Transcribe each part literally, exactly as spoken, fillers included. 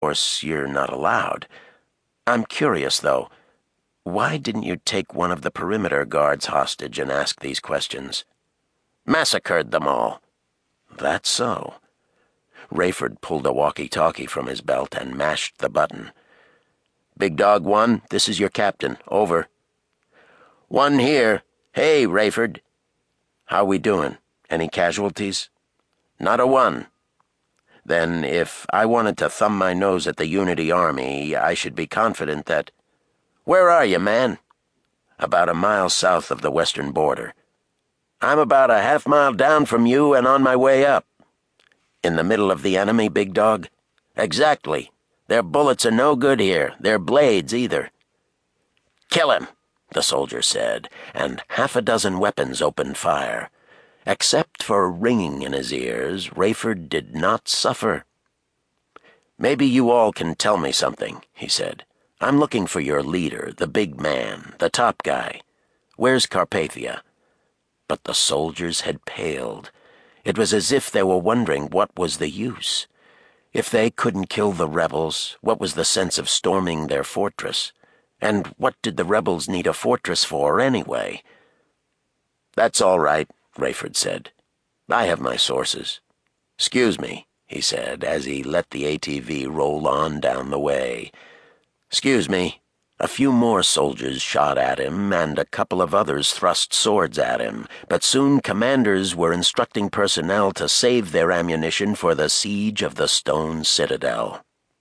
course, you're not allowed. I'm curious, though. Why didn't you take one of the perimeter guards hostage and ask these questions? Massacred them all. That's so. Rayford pulled a walkie-talkie from his belt and mashed the button. Big Dog One, this is your captain. Over. One here. Hey, Rayford. How we doing? Any casualties? Not a one. Then, if I wanted to thumb my nose at the Unity Army, I should be confident that... Where are you, man? About a mile south of the western border. I'm about a half mile down from you and on my way up. In the middle of the enemy, Big Dog? Exactly. Their bullets are no good here. Their blades, either. Kill him, the soldier said, and half a dozen weapons opened fire. Except for a ringing in his ears, Rayford did not suffer. Maybe you all can tell me something, he said. I'm looking for your leader, the big man, the top guy. Where's Carpathia? But the soldiers had paled. It was as if they were wondering what was the use. If they couldn't kill the rebels, what was the sense of storming their fortress? And what did the rebels need a fortress for, anyway? That's all right, Rayford said. I have my sources. Excuse me, he said, as he let the A T V roll on down the way. Excuse me. A few more soldiers shot at him, and a couple of others thrust swords at him, but soon commanders were instructing personnel to save their ammunition for the siege of the Stone Citadel.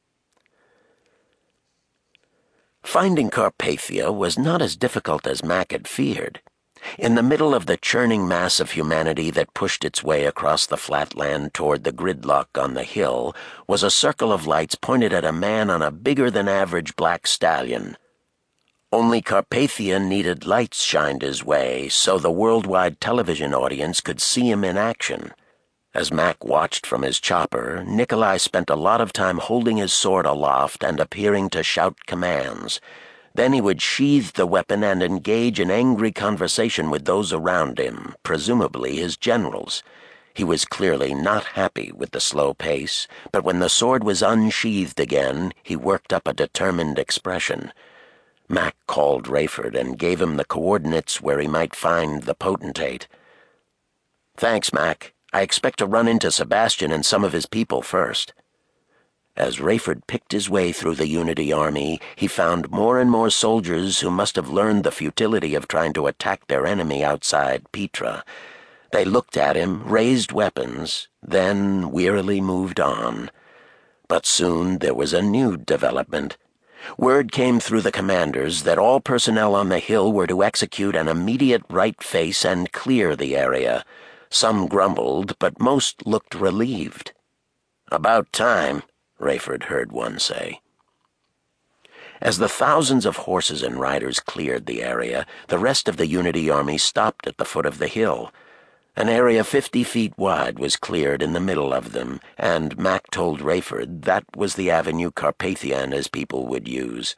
Finding Carpathia was not as difficult as Mac had feared. In the middle of the churning mass of humanity that pushed its way across the flat land toward the gridlock on the hill was a circle of lights pointed at a man on a bigger-than-average black stallion. Only Carpathia needed lights shined his way so the worldwide television audience could see him in action. As Mac watched from his chopper, Nikolai spent a lot of time holding his sword aloft and appearing to shout commands. Then he would sheathe the weapon and engage in angry conversation with those around him, presumably his generals. He was clearly not happy with the slow pace, but when the sword was unsheathed again, he worked up a determined expression. Mac called Rayford and gave him the coordinates where he might find the potentate. Thanks, Mac. I expect to run into Sebastian and some of his people first. As Rayford picked his way through the Unity Army, he found more and more soldiers who must have learned the futility of trying to attack their enemy outside Petra. They looked at him, raised weapons, then wearily moved on. But soon there was a new development. Word came through the commanders that all personnel on the hill were to execute an immediate right face and clear the area. Some grumbled, but most looked relieved. About time, Rayford heard one say. As the thousands of horses and riders cleared the area, the rest of the Unity Army stopped at the foot of the hill. An area fifty feet wide was cleared in the middle of them, and Mac told Rayford that was the avenue Carpathia and his people would use.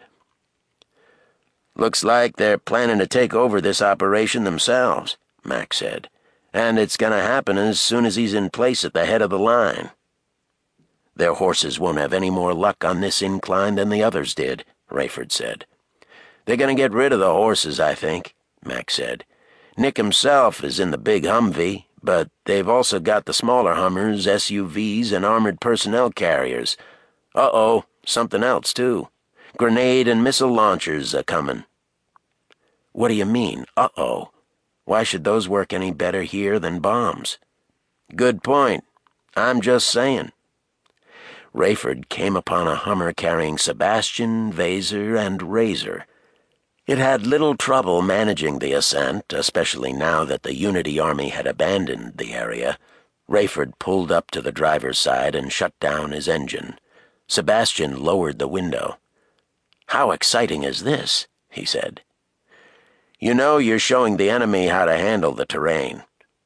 Looks like they're planning to take over this operation themselves, Mac said, and it's going to happen as soon as he's in place at the head of the line. Their horses won't have any more luck on this incline than the others did, Rayford said. They're going to get rid of the horses, I think, Mac said. Nick himself is in the big Humvee, but they've also got the smaller Hummers, S U Vs, and armored personnel carriers. Uh-oh, something else, too. Grenade and missile launchers are coming. What do you mean, uh-oh? Why should those work any better here than bombs? Good point. I'm just saying. Rayford came upon a Hummer carrying Sebastian, Vaser, and Razor. It had little trouble managing the ascent, especially now that the Unity Army had abandoned the area. Rayford pulled up to the driver's side and shut down his engine. Sebastian lowered the window. "How exciting is this?" he said. "You know you're showing the enemy how to handle the terrain.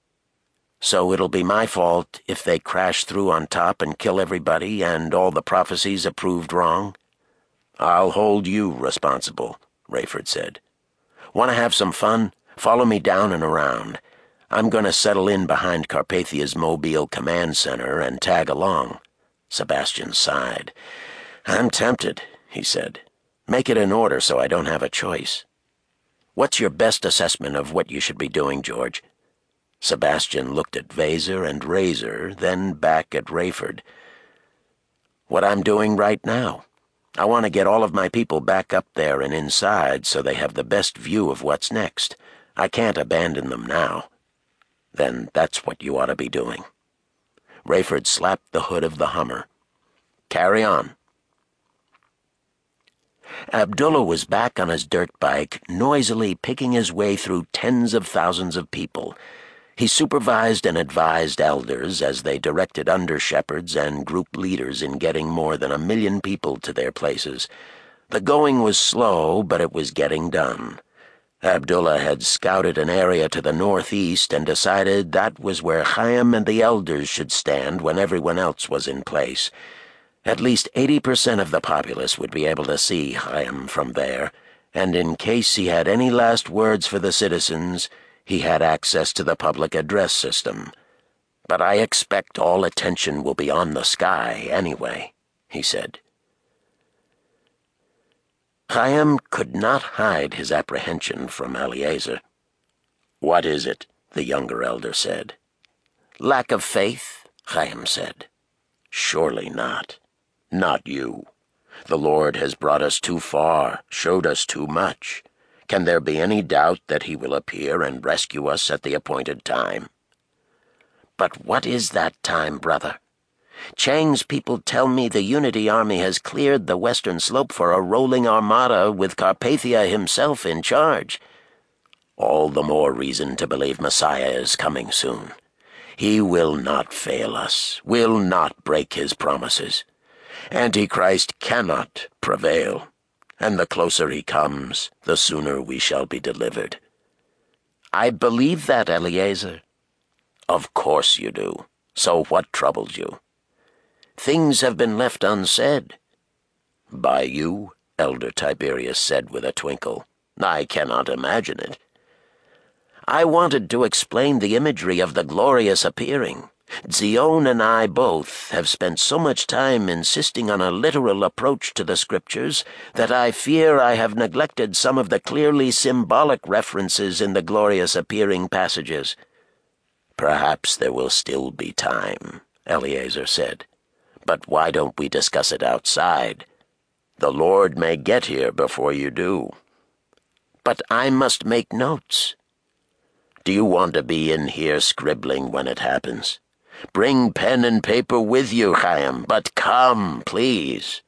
So it'll be my fault if they crash through on top and kill everybody and all the prophecies are proved wrong?" "I'll hold you responsible," Rayford said. "Want to have some fun? Follow me down and around. I'm going to settle in behind Carpathia's Mobile Command Center and tag along." Sebastian sighed. "I'm tempted," he said. "Make it in order so I don't have a choice. What's your best assessment of what you should be doing, George?" Sebastian looked at Vaser and Razor, then back at Rayford. "What I'm doing right now. I want to get all of my people back up there and inside so they have the best view of what's next. I can't abandon them now." "Then that's what you ought to be doing." Rayford slapped the hood of the Hummer. "Carry on." Abdullah was back on his dirt bike, noisily picking his way through tens of thousands of people. He supervised and advised elders as they directed under-shepherds and group leaders in getting more than a million people to their places. The going was slow, but it was getting done. Abdullah had scouted an area to the northeast and decided that was where Chaim and the elders should stand when everyone else was in place. At least eighty percent of the populace would be able to see Chaim from there, and in case he had any last words for the citizens, he had access to the public address system. "But I expect all attention will be on the sky anyway," he said. Chaim could not hide his apprehension from Eliezer. "What is it?" the younger elder said. "Lack of faith," Chaim said. "Surely not. Not you. The Lord has brought us too far, showed us too much. Can there be any doubt that he will appear and rescue us at the appointed time?" "But what is that time, brother? Chang's people tell me the Unity Army has cleared the western slope for a rolling armada with Carpathia himself in charge." "All the more reason to believe Messiah is coming soon. He will not fail us, will not break his promises. Antichrist cannot prevail, and the closer he comes, the sooner we shall be delivered." "I believe that, Eliezer." "Of course you do. So what troubles you?" "Things have been left unsaid." "By you?" Elder Tiberius said with a twinkle. "I cannot imagine it." "I wanted to explain the imagery of the glorious appearing. Zion and I both have spent so much time insisting on a literal approach to the Scriptures that I fear I have neglected some of the clearly symbolic references in the glorious appearing passages." "Perhaps there will still be time," Eliezer said. "But why don't we discuss it outside? The Lord may get here before you do." "But I must make notes." "Do you want to be in here scribbling when it happens? Bring pen and paper with you, Chaim, but come, please."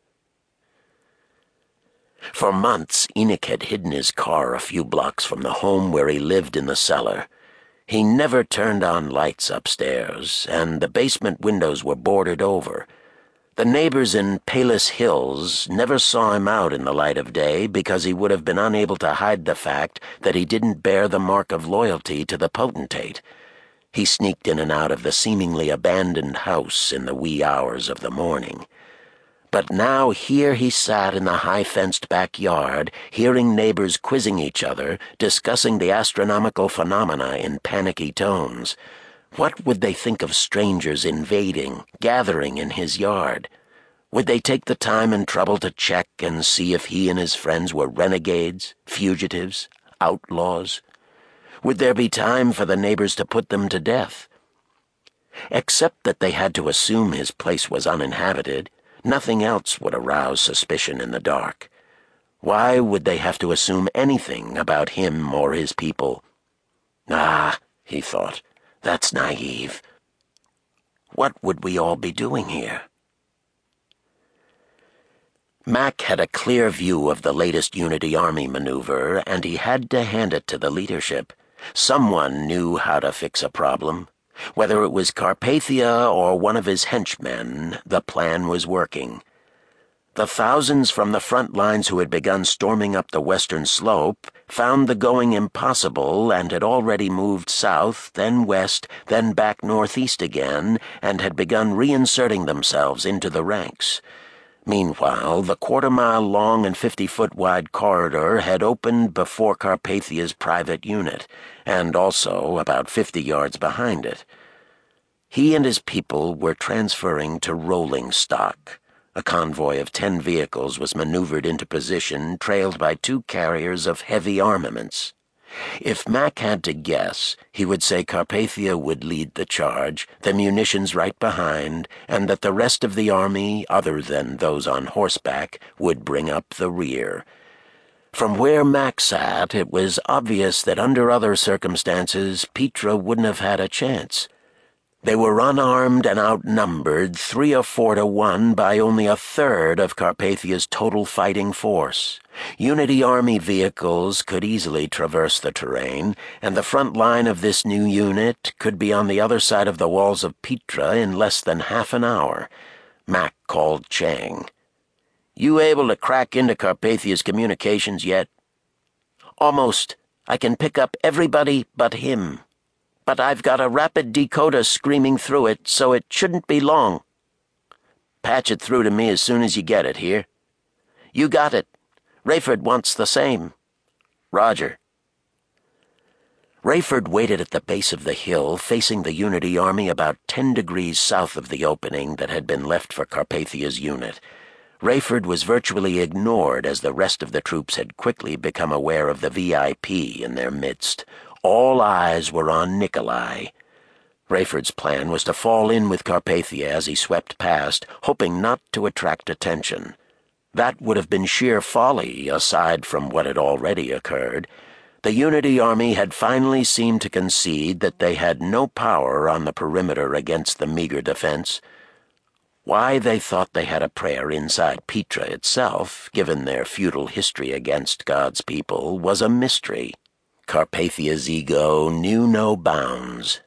For months, Enoch had hidden his car a few blocks from the home where he lived in the cellar. He never turned on lights upstairs, and the basement windows were boarded over. The neighbors in Palis Hills never saw him out in the light of day because he would have been unable to hide the fact that he didn't bear the mark of loyalty to the potentate. He sneaked in and out of the seemingly abandoned house in the wee hours of the morning. But now here he sat in the high-fenced backyard, hearing neighbors quizzing each other, discussing the astronomical phenomena in panicky tones. What would they think of strangers invading, gathering in his yard? Would they take the time and trouble to check and see if he and his friends were renegades, fugitives, outlaws? Would there be time for the neighbors to put them to death? Except that they had to assume his place was uninhabited, nothing else would arouse suspicion in the dark. Why would they have to assume anything about him or his people? Ah, he thought, that's naive. What would we all be doing here? Mac had a clear view of the latest Unity Army maneuver, and he had to hand it to the leadership. Someone knew how to fix a problem. Whether it was Carpathia or one of his henchmen, the plan was working. The thousands from the front lines who had begun storming up the western slope found the going impossible and had already moved south, then west, then back northeast again, and had begun reinserting themselves into the ranks. Meanwhile, the quarter-mile-long and fifty-foot-wide corridor had opened before Carpathia's private unit, and also about fifty yards behind it. He and his people were transferring to rolling stock, A convoy of ten vehicles was maneuvered into position, trailed by two carriers of heavy armaments. If Mac had to guess, he would say Carpathia would lead the charge, the munitions right behind, and that the rest of the army, other than those on horseback, would bring up the rear. From where Mac sat, it was obvious that under other circumstances, Petra wouldn't have had a chance. They were unarmed and outnumbered three or four to one by only a third of Carpathia's total fighting force. Unity Army vehicles could easily traverse the terrain, and the front line of this new unit could be on the other side of the walls of Petra in less than half an hour. Mac called Chang. "You able to crack into Carpathia's communications yet?" "Almost. I can pick up everybody but him. But I've got a rapid decoder screaming through it, so it shouldn't be long." "Patch it through to me as soon as you get it, here?" "You got it. Rayford wants the same." "Roger." Rayford waited at the base of the hill, facing the Unity Army about ten degrees south of the opening that had been left for Carpathia's unit. Rayford was virtually ignored as the rest of the troops had quickly become aware of the V I P in their midst. All eyes were on Nikolai. Rayford's plan was to fall in with Carpathia as he swept past, hoping not to attract attention. That would have been sheer folly, aside from what had already occurred. The Unity Army had finally seemed to concede that they had no power on the perimeter against the meager defense. Why they thought they had a prayer inside Petra itself, given their feudal history against God's people, was a mystery. Carpathia's ego knew no bounds.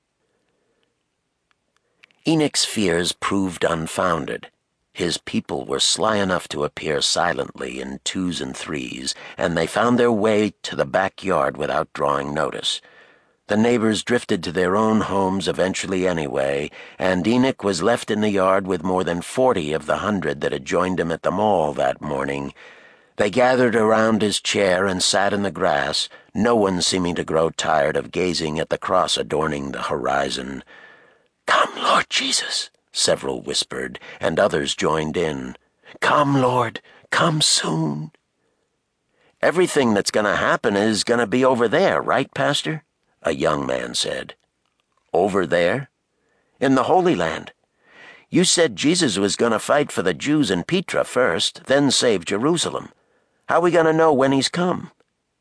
Enoch's fears proved unfounded. His people were sly enough to appear silently in twos and threes, and they found their way to the backyard without drawing notice. The neighbors drifted to their own homes eventually anyway, and Enoch was left in the yard with more than forty of the hundred that had joined him at the mall that morning. They gathered around his chair and sat in the grass, no one seeming to grow tired of gazing at the cross adorning the horizon. "Come, Lord Jesus," several whispered, and others joined in. "Come, Lord, come soon." "Everything that's going to happen is going to be over there, right, Pastor?" a young man said. "Over there?" "In the Holy Land. You said Jesus was going to fight for the Jews in Petra first, then save Jerusalem. How are we going to know when he's come?"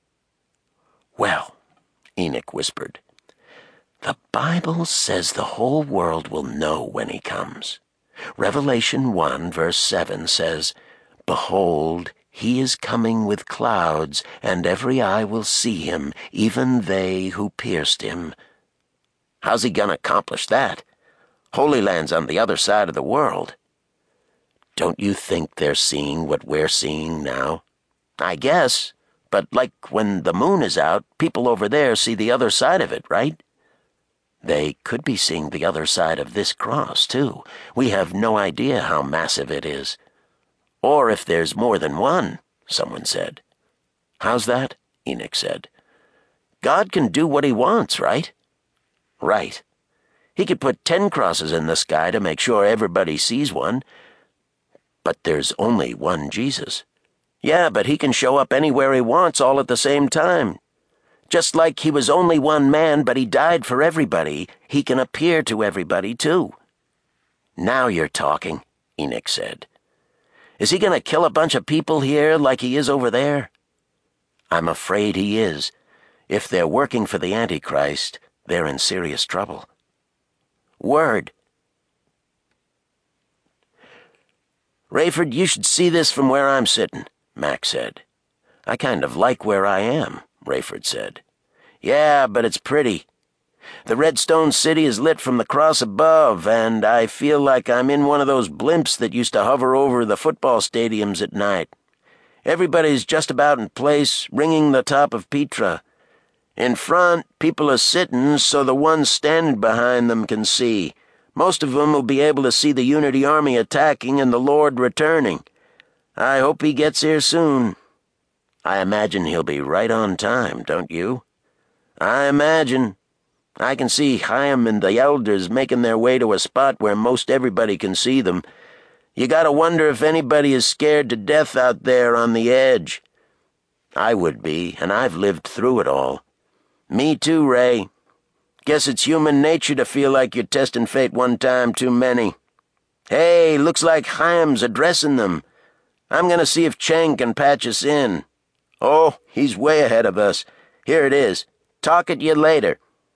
"Well," Enoch whispered, "the Bible says the whole world will know when he comes. Revelation one, verse seven says, 'Behold, he is coming with clouds, and every eye will see him, even they who pierced him.' How's he going to accomplish that? Holy Land's on the other side of the world." "Don't you think they're seeing what we're seeing now?" "I guess, but like when the moon is out, people over there see the other side of it, right?" "They could be seeing the other side of this cross, too. We have no idea how massive it is." "Or if there's more than one," someone said. "How's that?" Enoch said. "God can do what he wants, right?" "Right. He could put ten crosses in the sky to make sure everybody sees one. But there's only one Jesus." "Yeah, but he can show up anywhere he wants all at the same time. Just like he was only one man, but he died for everybody, he can appear to everybody, too." "Now you're talking," Enoch said. "Is he going to kill a bunch of people here like he is over there?" "I'm afraid he is. If they're working for the Antichrist, they're in serious trouble." "Word." "Rayford, you should see this from where I'm sitting," Mac said. "I kind of like where I am," Rayford said. "Yeah, but it's pretty. The Redstone City is lit from the cross above, and I feel like I'm in one of those blimps that used to hover over the football stadiums at night. Everybody's just about in place, ringing the top of Petra. In front, people are sitting so the ones standing behind them can see. Most of them will be able to see the Unity Army attacking and the Lord returning. I hope he gets here soon. I imagine he'll be right on time, don't you?" "I imagine. I can see Chaim and the elders making their way to a spot where most everybody can see them. You gotta wonder if anybody is scared to death out there on the edge. I would be, and I've lived through it all. Me too, Ray. Guess it's human nature to feel like you're testing fate one time too many. Hey, looks like Chaim's addressing them. I'm gonna see if Chang can patch us in. Oh, he's way ahead of us. Here it is. Talk at you later.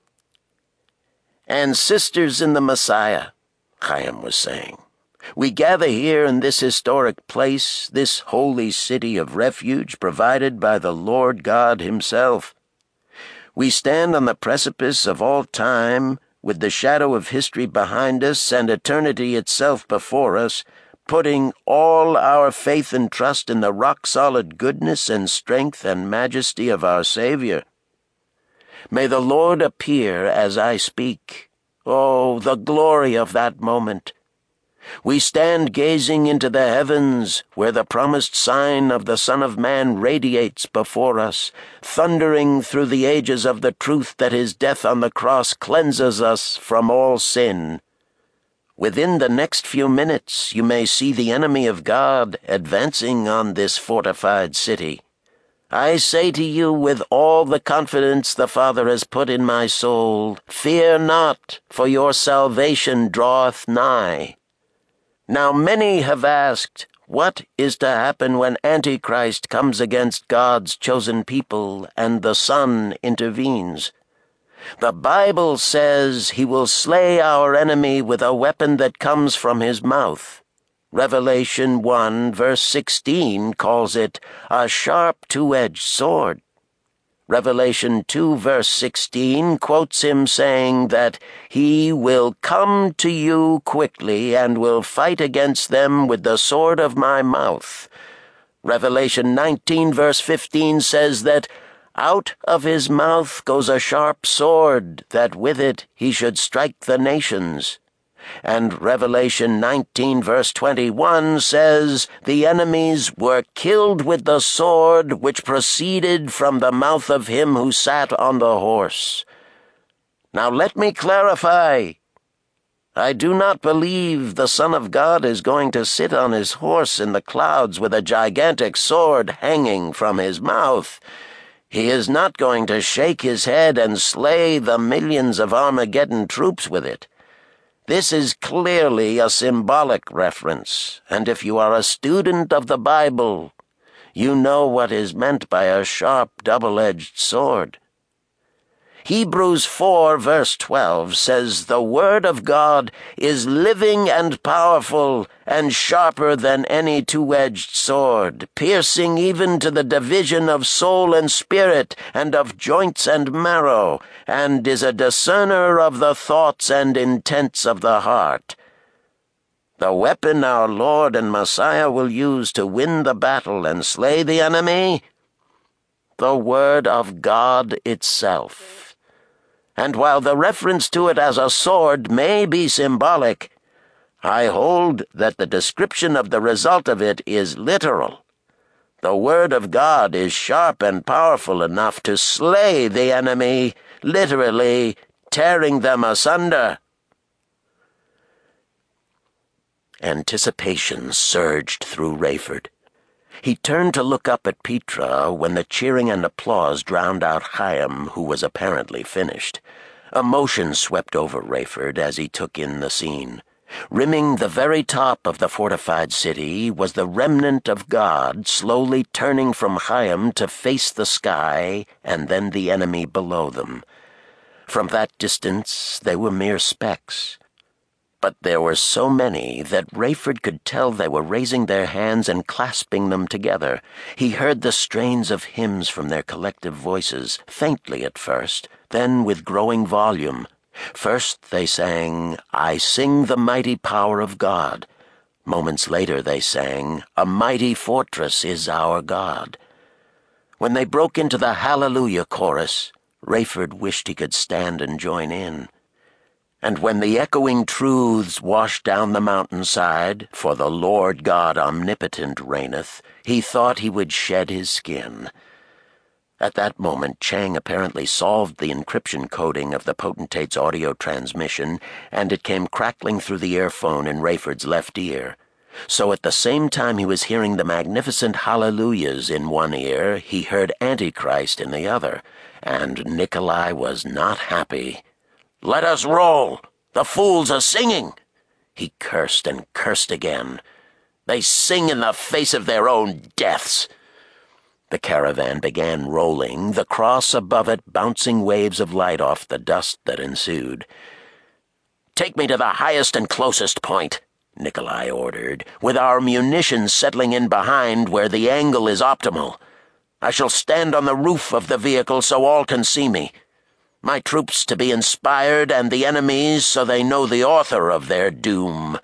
And sisters in the Messiah, Chaim was saying, we gather here in this historic place, this holy city of refuge provided by the Lord God himself. We stand on the precipice of all time, with the shadow of history behind us and eternity itself before us, putting all our faith and trust in the rock-solid goodness and strength and majesty of our Savior. May the Lord appear as I speak. Oh, the glory of that moment! We stand gazing into the heavens, where the promised sign of the Son of Man radiates before us, thundering through the ages of the truth that his death on the cross cleanses us from all sin. Within the next few minutes you may see the enemy of God advancing on this fortified city. I say to you with all the confidence the Father has put in my soul, fear not, for your salvation draweth nigh. Now many have asked, what is to happen when Antichrist comes against God's chosen people and the Son intervenes? The Bible says he will slay our enemy with a weapon that comes from his mouth. Revelation one, verse sixteen, calls it a sharp two-edged sword. Revelation two, verse sixteen, quotes him saying that he will come to you quickly and will fight against them with the sword of my mouth. Revelation nineteen, verse fifteen says that out of his mouth goes a sharp sword, that with it he should strike the nations. And Revelation nineteen, verse twenty-one says, the enemies were killed with the sword which proceeded from the mouth of him who sat on the horse. Now let me clarify. I do not believe the Son of God is going to sit on his horse in the clouds with a gigantic sword hanging from his mouth. He is not going to shake his head and slay the millions of Armageddon troops with it. This is clearly a symbolic reference, and if you are a student of the Bible, you know what is meant by a sharp, double-edged sword. Hebrews four, verse twelve says, the Word of God is living and powerful and sharper than any two-edged sword, piercing even to the division of soul and spirit and of joints and marrow, and is a discerner of the thoughts and intents of the heart. The weapon our Lord and Messiah will use to win the battle and slay the enemy? The Word of God itself. And while the reference to it as a sword may be symbolic, I hold that the description of the result of it is literal. The Word of God is sharp and powerful enough to slay the enemy, literally tearing them asunder. Anticipation surged through Rayford. He turned to look up at Petra when the cheering and applause drowned out Chaim, who was apparently finished. Emotion swept over Rayford as he took in the scene. Rimming the very top of the fortified city was the remnant of God slowly turning from Chaim to face the sky and then the enemy below them. From that distance they were mere specks. But there were so many that Rayford could tell they were raising their hands and clasping them together. He heard the strains of hymns from their collective voices, faintly at first, then with growing volume. First they sang, I Sing the Mighty Power of God. Moments later they sang, A Mighty Fortress is Our God. When they broke into the Hallelujah chorus, Rayford wished he could stand and join in. And when the echoing truths washed down the mountainside, for the Lord God omnipotent reigneth, he thought he would shed his skin. At that moment, Chang apparently solved the encryption coding of the potentate's audio transmission, and it came crackling through the earphone in Rayford's left ear. So at the same time he was hearing the magnificent hallelujahs in one ear, he heard Antichrist in the other, and Nikolai was not happy. "Let us roll! The fools are singing!" He cursed and cursed again. "They sing in the face of their own deaths." The caravan began rolling, the cross above it bouncing waves of light off the dust that ensued. "Take me to the highest and closest point," Nikolai ordered, "with our munitions settling in behind where the angle is optimal. I shall stand on the roof of the vehicle so all can see me. My troops to be inspired and the enemy's so they know the author of their doom."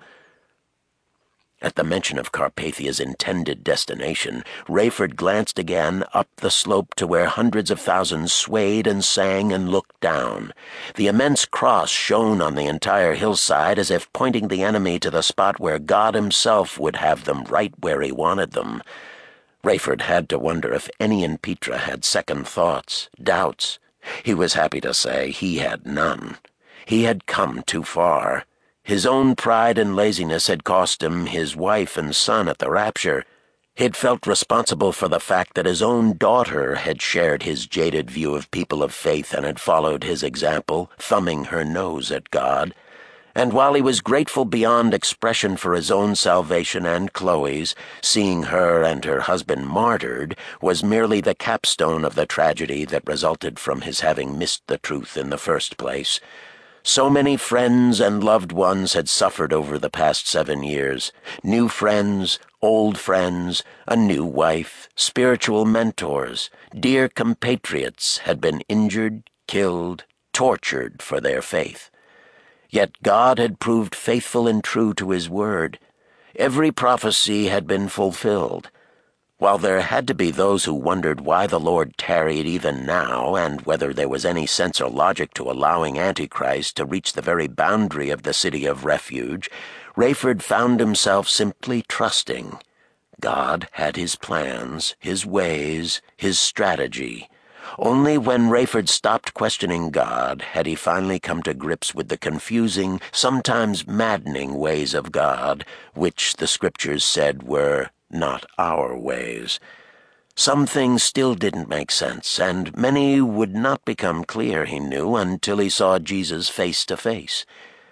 At the mention of Carpathia's intended destination, Rayford glanced again up the slope to where hundreds of thousands swayed and sang and looked down. The immense cross shone on the entire hillside as if pointing the enemy to the spot where God himself would have them right where he wanted them. Rayford had to wonder if any in Petra had second thoughts, doubts. He was happy to say he had none. He had come too far. His own pride and laziness had cost him his wife and son at the rapture. He'd felt responsible for the fact that his own daughter had shared his jaded view of people of faith and had followed his example, thumbing her nose at God. And while he was grateful beyond expression for his own salvation and Chloe's, seeing her and her husband martyred was merely the capstone of the tragedy that resulted from his having missed the truth in the first place. So many friends and loved ones had suffered over the past seven years. New friends, old friends, a new wife, spiritual mentors, dear compatriots had been injured, killed, tortured for their faith. Yet God had proved faithful and true to his word. Every prophecy had been fulfilled. While there had to be those who wondered why the Lord tarried even now, and whether there was any sense or logic to allowing Antichrist to reach the very boundary of the city of refuge, Rayford found himself simply trusting. God had his plans, his ways, his strategy. Only when Rayford stopped questioning God had he finally come to grips with the confusing, sometimes maddening ways of God, which the Scriptures said were not our ways. Some things still didn't make sense, and many would not become clear, he knew, until he saw Jesus face to face.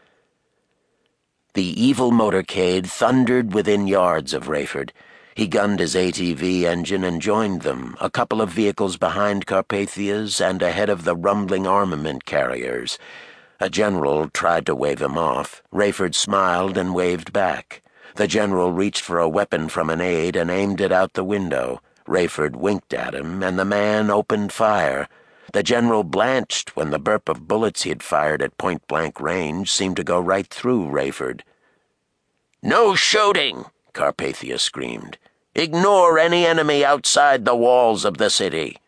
The evil motorcade thundered within yards of Rayford. He gunned his A T V engine and joined them, a couple of vehicles behind Carpathia's and ahead of the rumbling armament carriers. A general tried to wave him off. Rayford smiled and waved back. The general reached for a weapon from an aide and aimed it out the window. Rayford winked at him, and the man opened fire. The general blanched when the burp of bullets he had fired at point-blank range seemed to go right through Rayford. "No shooting!" Carpathia screamed. "Ignore any enemy outside the walls of the city."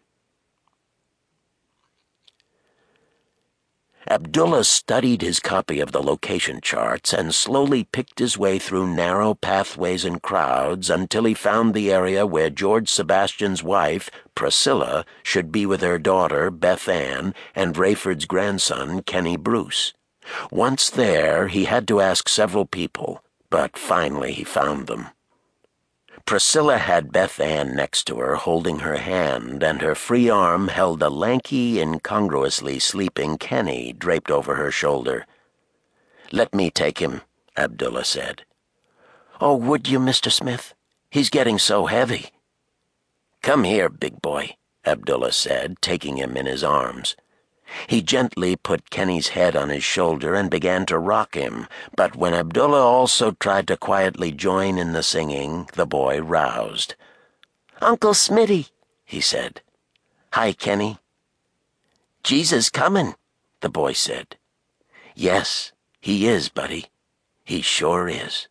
Abdullah studied his copy of the location charts and slowly picked his way through narrow pathways and crowds until he found the area where George Sebastian's wife, Priscilla, should be with her daughter, Beth Ann, and Rayford's grandson, Kenny Bruce. Once there, he had to ask several people, but finally he found them. Priscilla had Beth Ann next to her, holding her hand, and her free arm held a lanky, incongruously sleeping Kenny draped over her shoulder. "Let me take him," Abdullah said. "Oh, would you, Mister Smith? He's getting so heavy." "Come here, big boy," Abdullah said, taking him in his arms. He gently put Kenny's head on his shoulder and began to rock him, but when Abdullah also tried to quietly join in the singing, the boy roused. "Uncle Smitty," he said. "Hi, Kenny." "Jesus comin'," the boy said. "Yes, he is, buddy. He sure is."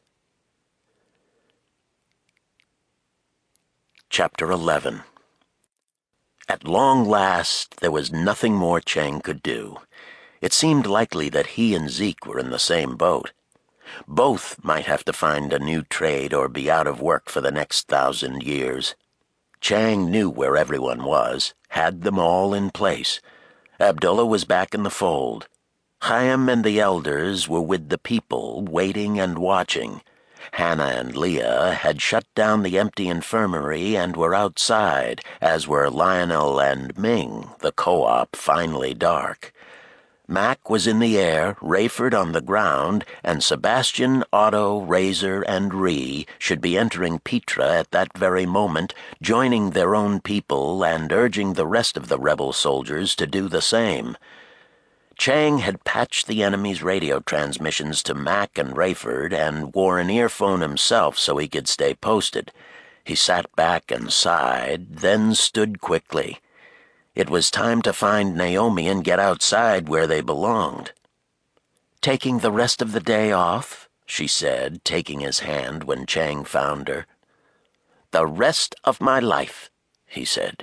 Chapter eleven. At long last, there was nothing more Chang could do. It seemed likely that he and Zeke were in the same boat. Both might have to find a new trade or be out of work for the next thousand years. Chang knew where everyone was, had them all in place. Abdullah was back in the fold. Chaim and the elders were with the people, waiting and watching. Hannah and Leah had shut down the empty infirmary and were outside, as were Lionel and Ming, the co-op finally dark. Mac was in the air, Rayford on the ground, and Sebastian, Otto, Razor, and Ree should be entering Petra at that very moment, joining their own people and urging the rest of the rebel soldiers to do the same. Chang had patched the enemy's radio transmissions to Mac and Rayford and wore an earphone himself so he could stay posted. He sat back and sighed, then stood quickly. It was time to find Naomi and get outside where they belonged. "Taking the rest of the day off?" she said, taking his hand when Chang found her. "The rest of my life," he said.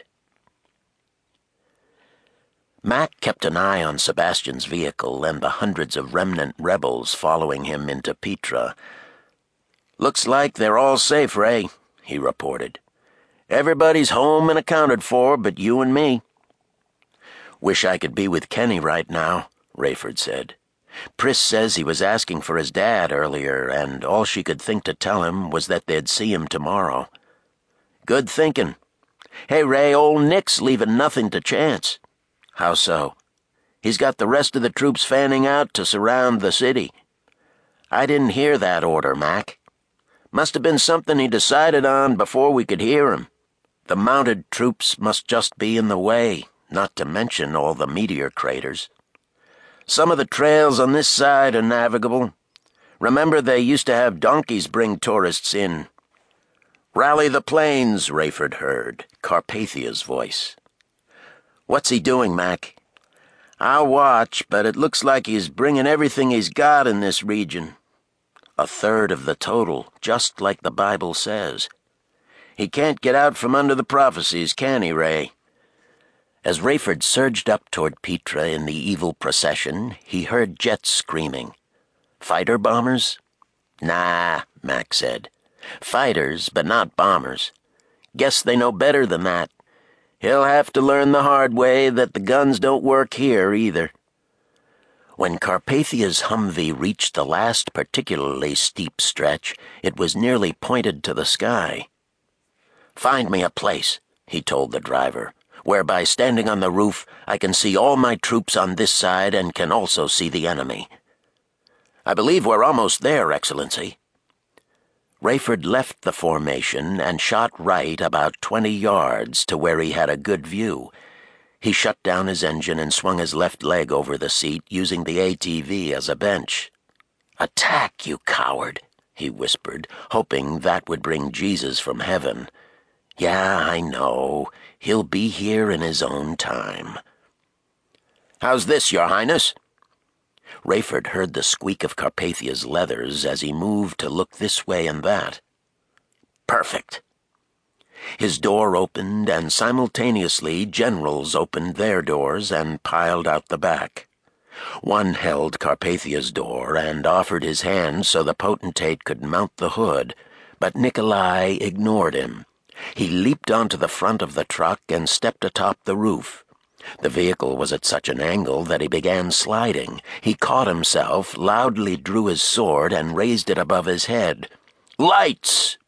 Mac kept an eye on Sebastian's vehicle and the hundreds of remnant rebels following him into Petra. "Looks like they're all safe, Ray," he reported. "Everybody's home and accounted for but you and me." "Wish I could be with Kenny right now," Rayford said. "Pris says he was asking for his dad earlier, and all she could think to tell him was that they'd see him tomorrow." "Good thinking. Hey, Ray, old Nick's leaving nothing to chance." "How so?" "He's got the rest of the troops fanning out to surround the city." "I didn't hear that order, Mac." "Must have been something he decided on before we could hear him. The mounted troops must just be in the way, not to mention all the meteor craters. Some of the trails on this side are navigable. Remember they used to have donkeys bring tourists in." "Rally the planes," Rayford heard, Carpathia's voice. "What's he doing, Mac?" "I'll watch, but it looks like he's bringing everything he's got in this region." "A third of the total, just like the Bible says." "He can't get out from under the prophecies, can he, Ray?" As Rayford surged up toward Petra in the evil procession, he heard jets screaming. "Fighter bombers?" "Nah," Mac said. "Fighters, but not bombers. Guess they know better than that. He'll have to learn the hard way that the guns don't work here either." When Carpathia's Humvee reached the last particularly steep stretch, it was nearly pointed to the sky. "Find me a place," he told the driver, "where by standing on the roof I can see all my troops on this side and can also see the enemy." "I believe we're almost there, Excellency." Rayford left the formation and shot right about twenty yards to where he had a good view. He shut down his engine and swung his left leg over the seat, using the A T V as a bench. "Attack, you coward," he whispered, hoping that would bring Jesus from heaven. "Yeah, I know. He'll be here in his own time." "How's this, Your Highness?" Rayford heard the squeak of Carpathia's leathers as he moved to look this way and that. "Perfect." His door opened, and simultaneously generals opened their doors and piled out the back. One held Carpathia's door and offered his hand so the potentate could mount the hood, but Nikolai ignored him. He leaped onto the front of the truck and stepped atop the roof. The vehicle was at such an angle that he began sliding. He caught himself, loudly drew his sword, and raised it above his head. "Lights!"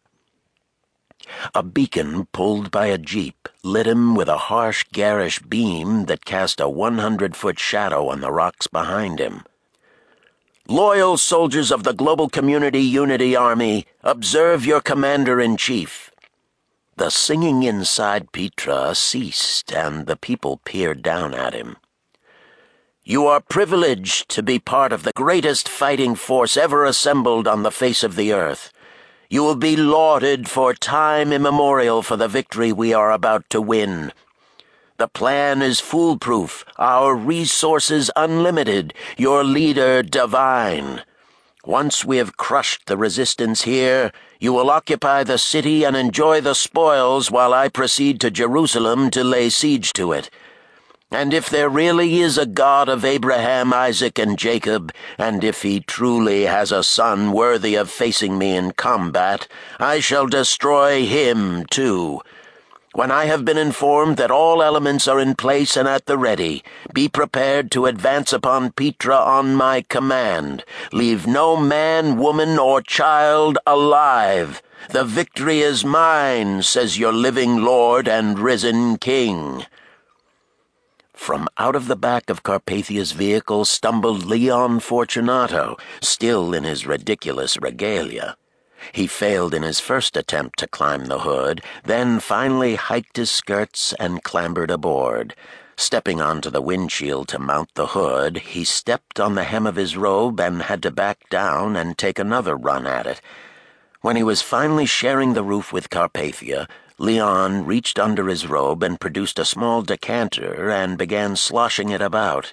A beacon pulled by a jeep lit him with a harsh, garish beam that cast a one-hundred-foot shadow on the rocks behind him. "Loyal soldiers of the Global Community Unity Army, observe your Commander-in-Chief." The singing inside Petra ceased, and the people peered down at him. "You are privileged to be part of the greatest fighting force ever assembled on the face of the earth. You will be lauded for time immemorial for the victory we are about to win. The plan is foolproof, our resources unlimited, your leader divine. Once we have crushed the resistance here, you will occupy the city and enjoy the spoils while I proceed to Jerusalem to lay siege to it. And if there really is a God of Abraham, Isaac, and Jacob, and if he truly has a son worthy of facing me in combat, I shall destroy him too. When I have been informed that all elements are in place and at the ready, be prepared to advance upon Petra on my command. Leave no man, woman, or child alive. The victory is mine, says your living Lord and risen King." From out of the back of Carpathia's vehicle stumbled Leon Fortunato, still in his ridiculous regalia. He failed in his first attempt to climb the hood, then finally hiked his skirts and clambered aboard. Stepping onto the windshield to mount the hood, he stepped on the hem of his robe and had to back down and take another run at it. When he was finally sharing the roof with Carpathia, Leon reached under his robe and produced a small decanter and began sloshing it about.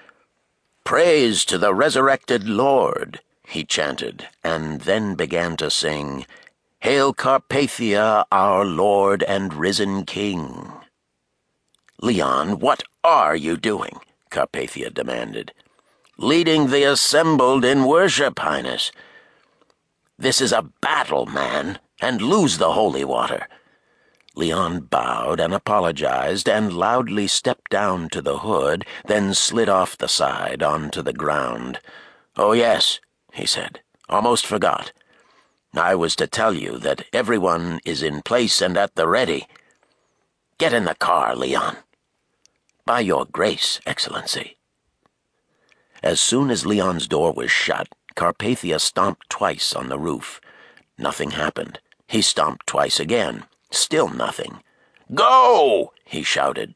"Praise to the resurrected Lord," he chanted, and then began to sing, "Hail Carpathia, our Lord and risen King." "Leon, what are you doing?" Carpathia demanded. "Leading the assembled in worship, Highness." "This is a battle, man, and lose the holy water." Leon bowed and apologized and loudly stepped down to the hood, then slid off the side onto the ground. "Oh, yes," he said. "Almost forgot. I was to tell you that everyone is in place and at the ready. Get in the car, Leon." "By your grace, Excellency." As soon as Leon's door was shut, Carpathia stomped twice on the roof. Nothing happened. He stomped twice again. Still nothing. "Go!" he shouted.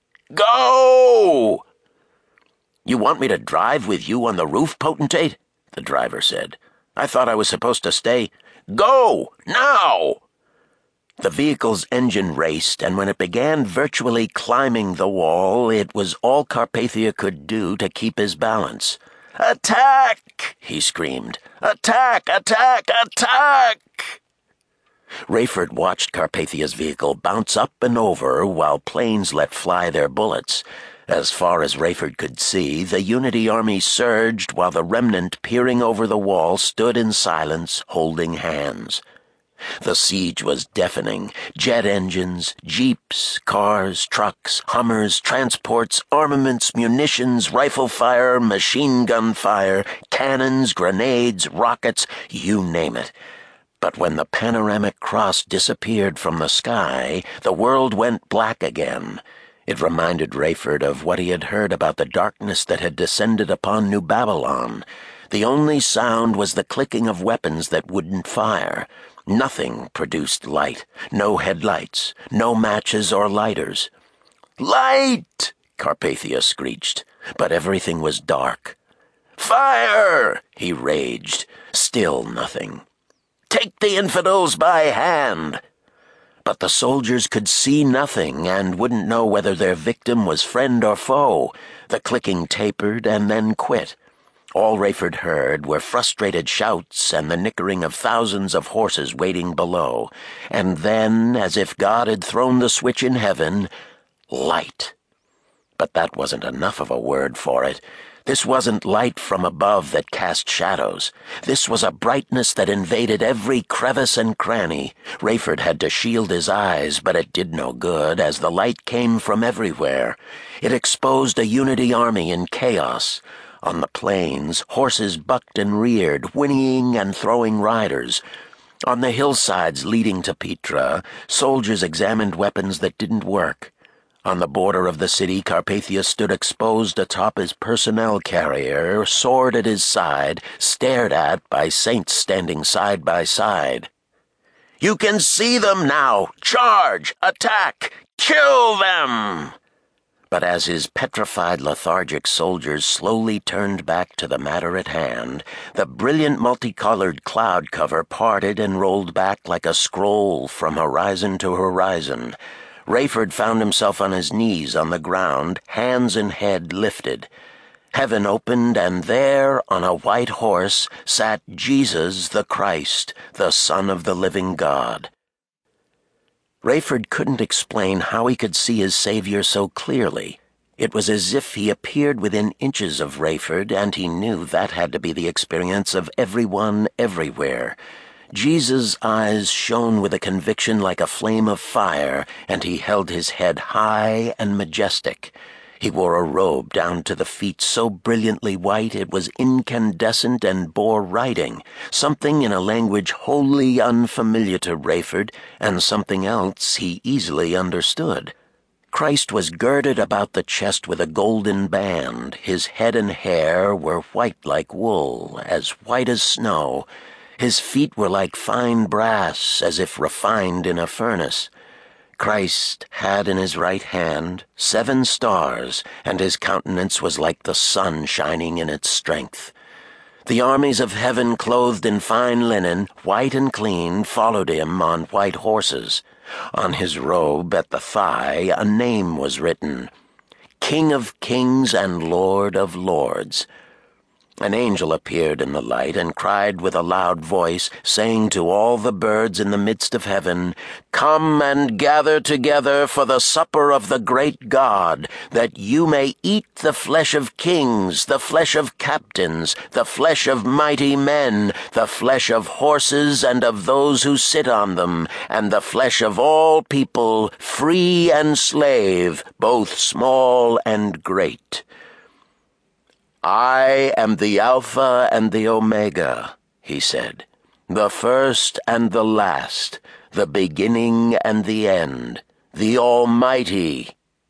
"Go!" "You want me to drive with you on the roof, potentate?" the driver said. "I thought I was supposed to stay." "Go! Now!" The vehicle's engine raced, and when it began virtually climbing the wall, it was all Carpathia could do to keep his balance. "Attack!" he screamed. "Attack! Attack! Attack!" Rayford watched Carpathia's vehicle bounce up and over while planes let fly their bullets. As far as Rayford could see, the Unity Army surged while the remnant peering over the wall stood in silence, holding hands. The siege was deafening. Jet engines, jeeps, cars, trucks, Hummers, transports, armaments, munitions, rifle fire, machine gun fire, cannons, grenades, rockets, you name it. But when the panoramic cross disappeared from the sky, the world went black again. It reminded Rayford of what he had heard about the darkness that had descended upon New Babylon. The only sound was the clicking of weapons that wouldn't fire. Nothing produced light. No headlights. No matches or lighters. "Light!" Carpathia screeched, but everything was dark. "Fire!" he raged. Still nothing. "Take the infidels by hand!" But the soldiers could see nothing and wouldn't know whether their victim was friend or foe. The clicking tapered and then quit. All Rayford heard were frustrated shouts and the nickering of thousands of horses waiting below. And then, as if God had thrown the switch in heaven, light. But that wasn't enough of a word for it. This wasn't light from above that cast shadows. This was a brightness that invaded every crevice and cranny. Rayford had to shield his eyes, but it did no good, as the light came from everywhere. It exposed a Unity Army in chaos. On the plains, horses bucked and reared, whinnying and throwing riders. On the hillsides leading to Petra, soldiers examined weapons that didn't work. On the border of the city, Carpathia stood exposed atop his personnel carrier, sword at his side, stared at by saints standing side by side. "You can see them now! Charge! Attack! Kill them!" But as his petrified, lethargic soldiers slowly turned back to the matter at hand, the brilliant multicolored cloud cover parted and rolled back like a scroll from horizon to horizon. Rayford found himself on his knees on the ground, hands and head lifted. Heaven opened, and there, on a white horse, sat Jesus the Christ, the Son of the living God. Rayford couldn't explain how he could see his Savior so clearly. It was as if he appeared within inches of Rayford, and he knew that had to be the experience of everyone everywhere. Jesus' eyes shone with a conviction like a flame of fire, and he held his head high and majestic. He wore a robe down to the feet so brilliantly white it was incandescent and bore writing, something in a language wholly unfamiliar to Rayford, and something else he easily understood. Christ was girded about the chest with a golden band. His head and hair were white like wool, as white as snow. His feet were like fine brass, as if refined in a furnace. Christ had in his right hand seven stars, and his countenance was like the sun shining in its strength. The armies of heaven, clothed in fine linen, white and clean, followed him on white horses. On his robe at the thigh a name was written, King of Kings and Lord of Lords. An angel appeared in the light and cried with a loud voice, saying to all the birds in the midst of heaven, Come and gather together for the supper of the great God, that you may eat the flesh of kings, the flesh of captains, the flesh of mighty men, the flesh of horses and of those who sit on them, and the flesh of all people, free and slave, both small and great. I am the Alpha and the Omega, he said, the first and the last, the beginning and the end, the Almighty.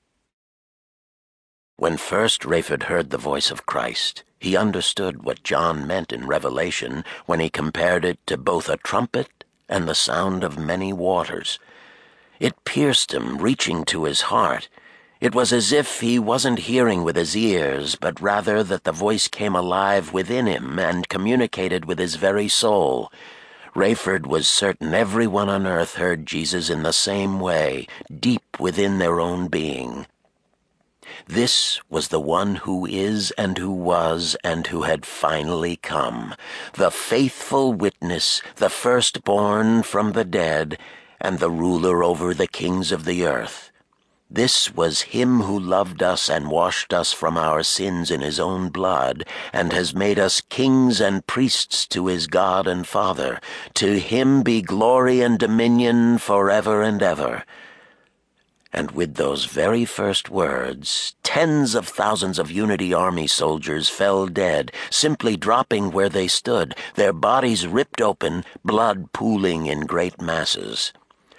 When first Rayford heard the voice of Christ, he understood what John meant in Revelation when he compared it to both a trumpet and the sound of many waters. It pierced him, reaching to his heart. It was as if he wasn't hearing with his ears, but rather that the voice came alive within him and communicated with his very soul. Rayford was certain everyone on earth heard Jesus in the same way, deep within their own being. This was the one who is and who was and who had finally come, the faithful witness, the firstborn from the dead, and the ruler over the kings of the earth. This was him who loved us and washed us from our sins in his own blood, and has made us kings and priests to his God and Father. To him be glory and dominion forever and ever. And with those very first words, tens of thousands of Unity Army soldiers fell dead, simply dropping where they stood, their bodies ripped open, blood pooling in great masses.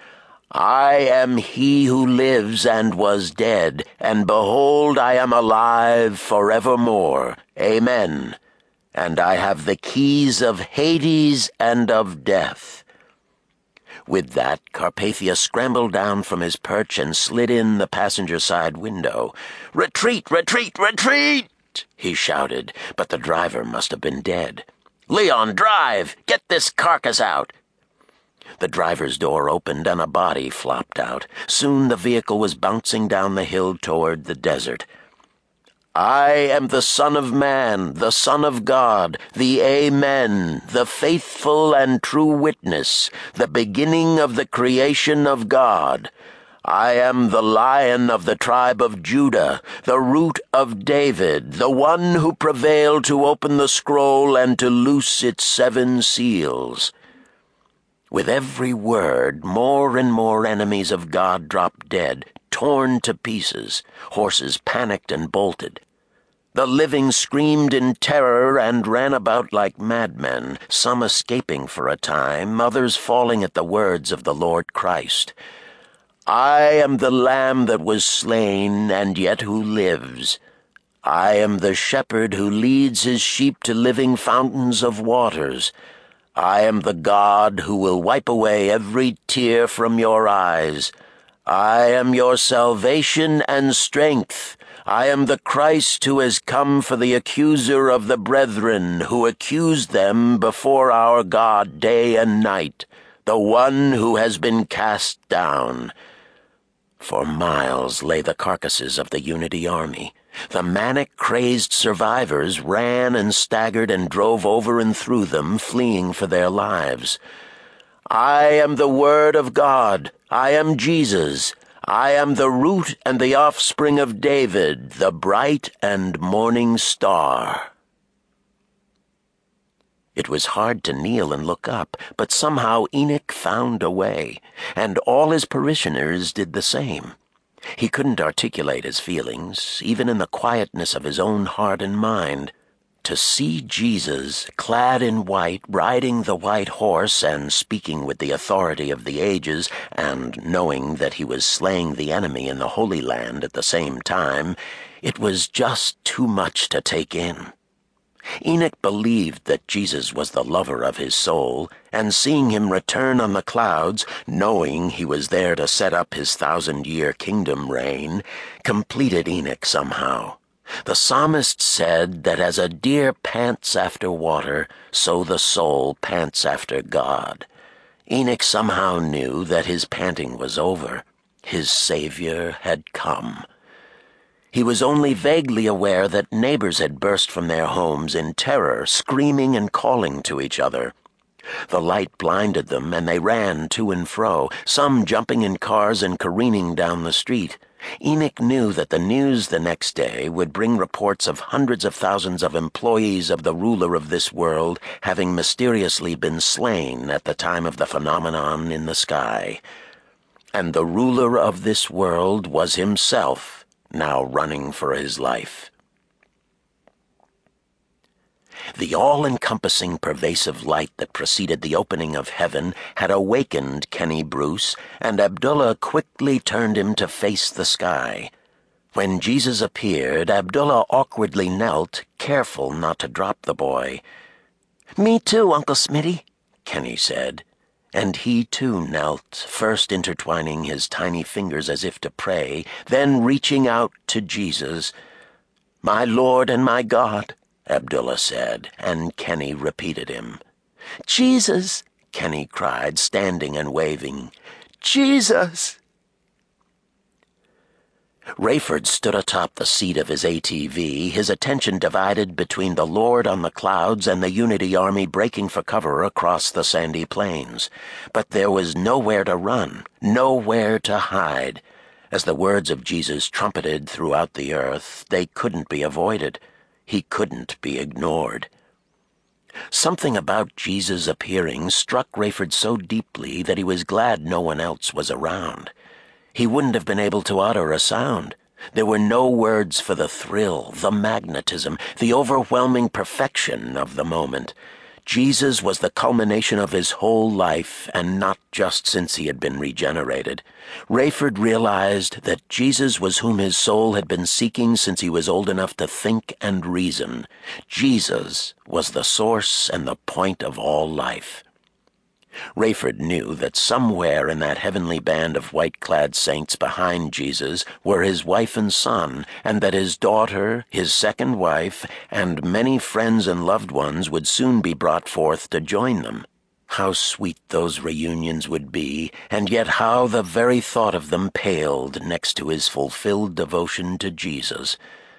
I am he who lives and was dead, and behold, I am alive forevermore. Amen. And I have the keys of Hades and of death. With that, Carpathia scrambled down from his perch and slid in the passenger side window. Retreat, retreat, retreat! He shouted, but the driver must have been dead. Leon, drive! Get this carcass out! The driver's door opened and a body flopped out. Soon the vehicle was bouncing down the hill toward the desert. I am the Son of Man, the Son of God, the Amen, the faithful and true witness, the beginning of the creation of God. I am the Lion of the tribe of Judah, the root of David, the one who prevailed to open the scroll and to loose its seven seals. With every word, more and more enemies of God dropped dead, torn to pieces. Horses panicked and bolted. The living screamed in terror and ran about like madmen, some escaping for a time, others falling at the words of the Lord Christ. I am the Lamb that was slain, and yet who lives. I am the shepherd who leads his sheep to living fountains of waters. I am the God who will wipe away every tear from your eyes. I am your salvation and strength. I am the Christ who has come for the accuser of the brethren, who accused them before our God day and night, the one who has been cast down. For miles lay the carcasses of the Unity Army. The manic, crazed survivors ran and staggered and drove over and through them, fleeing for their lives. I am the Word of God. I am Jesus. I am the root and the offspring of David, the bright and morning star. It was hard to kneel and look up, but somehow Enoch found a way, and all his parishioners did the same. He couldn't articulate his feelings, even in the quietness of his own heart and mind. To see Jesus, clad in white, riding the white horse and speaking with the authority of the ages, and knowing that he was slaying the enemy in the Holy Land at the same time, it was just too much to take in. Enoch believed that Jesus was the lover of his soul, and seeing him return on the clouds, knowing he was there to set up his thousand-year kingdom reign, completed Enoch somehow. The psalmist said that as a deer pants after water, so the soul pants after God. Enoch somehow knew that his panting was over. His Savior had come. He was only vaguely aware that neighbors had burst from their homes in terror, screaming and calling to each other. The light blinded them, and they ran to and fro, some jumping in cars and careening down the street. Enoch knew that the news the next day would bring reports of hundreds of thousands of employees of the ruler of this world having mysteriously been slain at the time of the phenomenon in the sky. And the ruler of this world was himself, now running for his life. The all-encompassing pervasive light that preceded the opening of heaven had awakened Kenny Bruce, and Abdullah quickly turned him to face the sky. When Jesus appeared, Abdullah awkwardly knelt, careful not to drop the boy. "Me too, Uncle Smitty," Kenny said. And he too knelt, first intertwining his tiny fingers as if to pray, then reaching out to Jesus. "My Lord and my God," Abdullah said, and Kenny repeated him. "Jesus," Kenny cried, standing and waving. "Jesus!" Rayford stood atop the seat of his A T V, his attention divided between the Lord on the clouds and the Unity Army breaking for cover across the sandy plains. But there was nowhere to run, nowhere to hide. As the words of Jesus trumpeted throughout the earth, they couldn't be avoided. He couldn't be ignored. Something about Jesus appearing struck Rayford so deeply that he was glad no one else was around. He wouldn't have been able to utter a sound. There were no words for the thrill, the magnetism, the overwhelming perfection of the moment. Jesus was the culmination of his whole life, and not just since he had been regenerated. Rayford realized that Jesus was whom his soul had been seeking since he was old enough to think and reason. Jesus was the source and the point of all life. Rayford knew that somewhere in that heavenly band of white-clad saints behind Jesus were his wife and son, and that his daughter, his second wife, and many friends and loved ones would soon be brought forth to join them. How sweet those reunions would be, and yet how the very thought of them paled next to his fulfilled devotion to Jesus.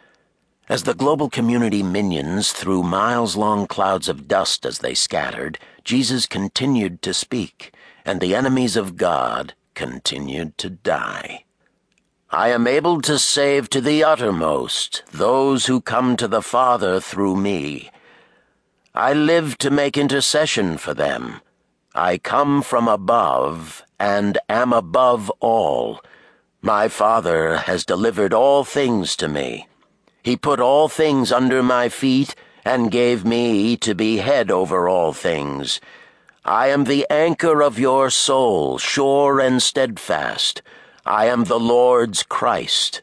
As the global community minions threw miles-long clouds of dust as they scattered, Jesus continued to speak, and the enemies of God continued to die. "I am able to save to the uttermost those who come to the Father through me. I live to make intercession for them. I come from above and am above all. My Father has delivered all things to me. He put all things under my feet and gave me to be head over all things. I am the anchor of your soul, sure and steadfast. I am the Lord's Christ."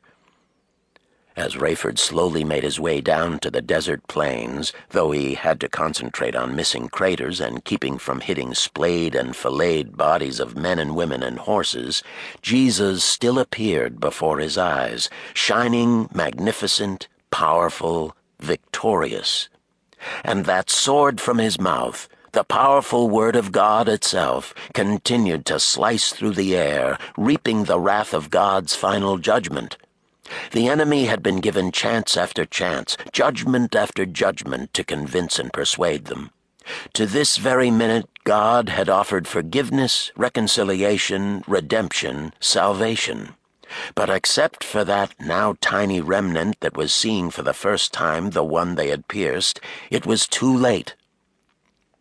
As Rayford slowly made his way down to the desert plains, though he had to concentrate on missing craters and keeping from hitting splayed and filleted bodies of men and women and horses, Jesus still appeared before his eyes, shining, magnificent, powerful, victorious. And that sword from his mouth, the powerful word of God itself, continued to slice through the air, reaping the wrath of God's final judgment. The enemy had been given chance after chance, judgment after judgment to convince and persuade them. To this very minute, God had offered forgiveness, reconciliation, redemption, salvation. But except for that now tiny remnant that was seeing for the first time the one they had pierced, it was too late.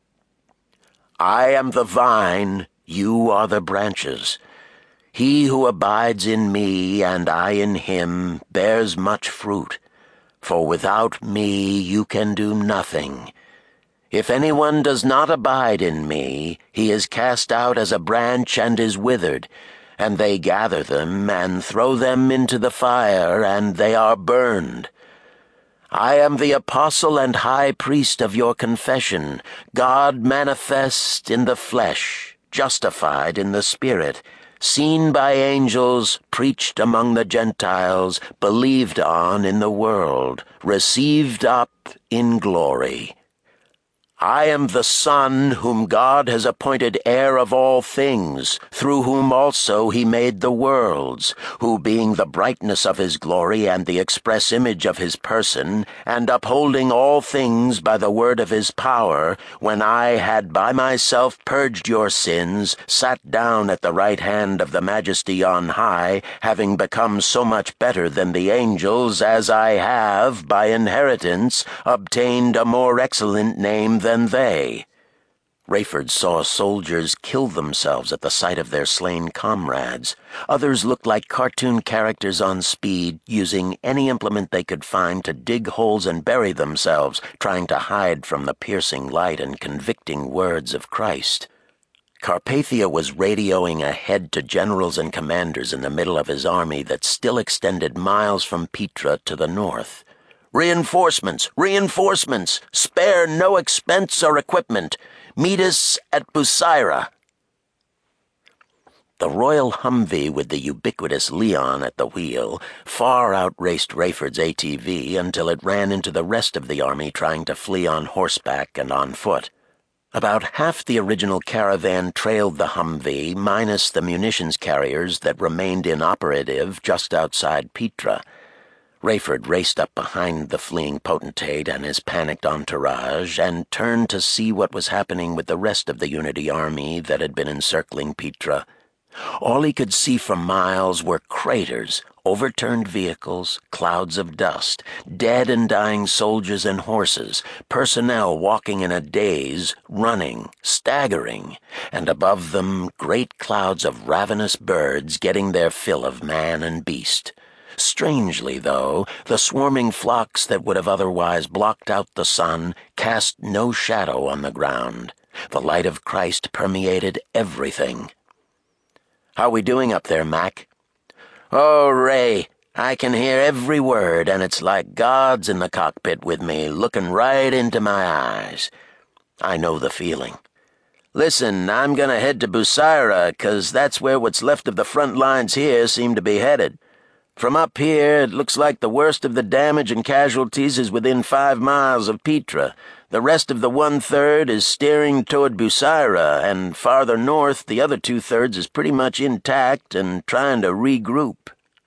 I am the vine, you are the branches. He who abides in me and I in him bears much fruit, for without me you can do nothing. If anyone does not abide in me, he is cast out as a branch and is withered, and they gather them and throw them into the fire, and they are burned. I am the apostle and high priest of your confession, God manifest in the flesh, justified in the spirit, seen by angels, preached among the Gentiles, believed on in the world, received up in glory. I am the Son whom God has appointed heir of all things, through whom also he made the worlds, who being the brightness of his glory and the express image of his person, and upholding all things by the word of his power, when I had by myself purged your sins, sat down at the right hand of the Majesty on high, having become so much better than the angels, as I have, by inheritance, obtained a more excellent name than than they. Rayford saw soldiers kill themselves at the sight of their slain comrades. Others looked like cartoon characters on speed, using any implement they could find to dig holes and bury themselves, trying to hide from the piercing light and convicting words of Christ. Carpathia was radioing ahead to generals and commanders in the middle of his army that still extended miles from Petra to the north. Reinforcements! Reinforcements! Spare no expense or equipment! Meet us at Busaira. The royal Humvee with the ubiquitous Leon at the wheel far outraced Rayford's A T V until it ran into the rest of the army trying to flee on horseback and on foot. About half the original caravan trailed the Humvee, minus the munitions carriers that remained inoperative just outside Petra. Rayford raced up behind the fleeing potentate and his panicked entourage and turned to see what was happening with the rest of the Unity army that had been encircling Petra. All he could see for miles were craters, overturned vehicles, clouds of dust, dead and dying soldiers and horses, personnel walking in a daze, running, staggering, and above them great clouds of ravenous birds getting their fill of man and beast. Strangely, though, the swarming flocks that would have otherwise blocked out the sun cast no shadow on the ground. The light of Christ permeated everything. "How we doing up there, Mac?" "Oh, Ray, I can hear every word, and it's like God's in the cockpit with me, looking right into my eyes." "I know the feeling." "Listen, I'm gonna head to Busaira, 'cause that's where what's left of the front lines here seem to be headed. From up here, it looks like the worst of the damage and casualties is within five miles of Petra. The rest of the one-third is steering toward Busaira, and farther north, the other two-thirds is pretty much intact and trying to regroup."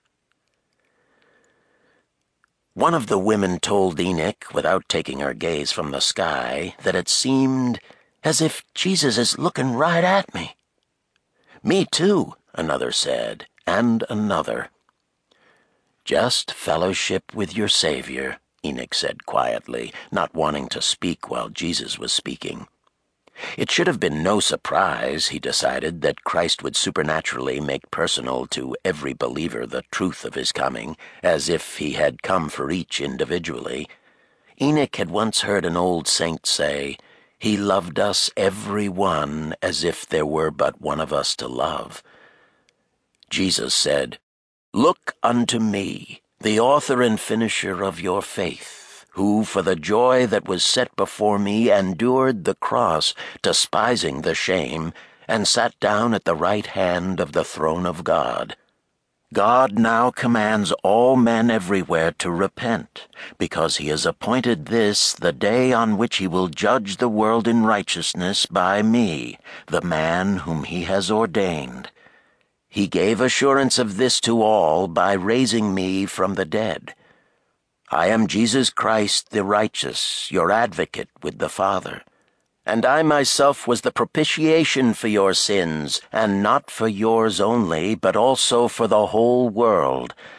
One of the women told Enoch, without taking her gaze from the sky, that it seemed as if Jesus is looking right at me. "Me too," another said, and another. "Just fellowship with your Savior," Enoch said quietly, not wanting to speak while Jesus was speaking. It should have been no surprise, he decided, that Christ would supernaturally make personal to every believer the truth of his coming, as if he had come for each individually. Enoch had once heard an old saint say, "He loved us every one as if there were but one of us to love." Jesus said, "Look unto me, the author and finisher of your faith, who for the joy that was set before me endured the cross, despising the shame, and sat down at the right hand of the throne of God. God now commands all men everywhere to repent, because he has appointed this the day on which he will judge the world in righteousness by me, the man whom he has ordained. He gave assurance of this to all by raising me from the dead. I am Jesus Christ the righteous, your advocate with the Father. And I myself was the propitiation for your sins, and not for yours only, but also for the whole world.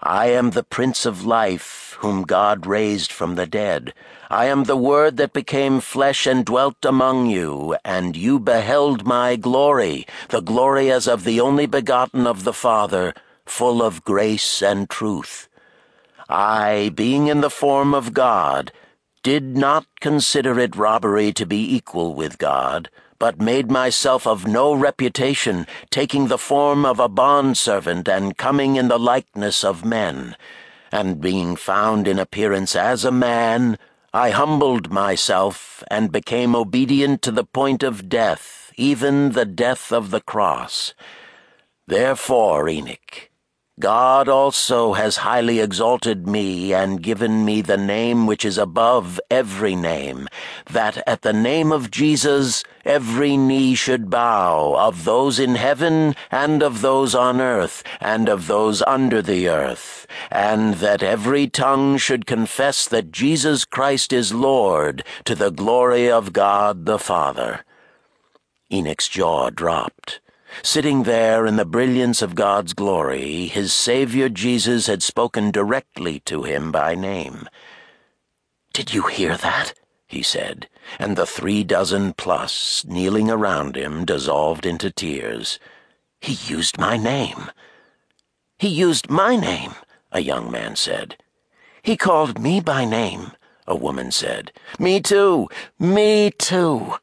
I am the Prince of Life, whom God raised from the dead. I am the Word that became flesh and dwelt among you, and you beheld my glory, the glory as of the only begotten of the Father, full of grace and truth. I, being in the form of God, did not consider it robbery to be equal with God, but made myself of no reputation, taking the form of a bondservant and coming in the likeness of men. And being found in appearance as a man, I humbled myself and became obedient to the point of death, even the death of the cross. Therefore, Enoch, God also has highly exalted me and given me the name which is above every name, that at the name of Jesus every knee should bow, of those in heaven and of those on earth and of those under the earth, and that every tongue should confess that Jesus Christ is Lord, to the glory of God the Father. Enoch's jaw dropped. Sitting there in the brilliance of God's glory, his Savior Jesus had spoken directly to him by name. "Did you hear that?" he said, and the three dozen plus kneeling around him dissolved into tears. "He used my name." "He used my name," a young man said. "He called me by name," a woman said. "Me too, me too."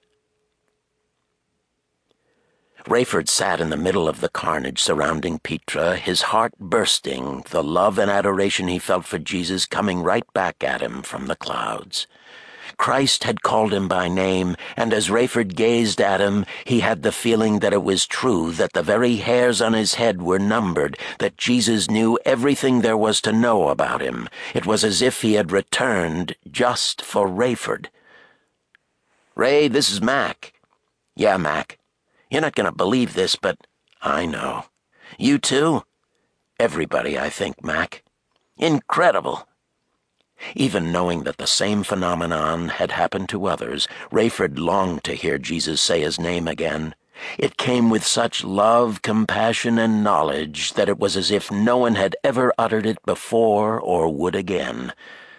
Rayford sat in the middle of the carnage surrounding Petra, his heart bursting, the love and adoration he felt for Jesus coming right back at him from the clouds. Christ had called him by name, and as Rayford gazed at him, he had the feeling that it was true, that the very hairs on his head were numbered, that Jesus knew everything there was to know about him. It was as if he had returned just for Rayford. "Ray, this is Mac." "Yeah, Mac. You're not going to believe this, but I know. You too?" "Everybody, I think, Mac." "Incredible." Even knowing that the same phenomenon had happened to others, Rayford longed to hear Jesus say his name again. It came with such love, compassion, and knowledge that it was as if no one had ever uttered it before or would again.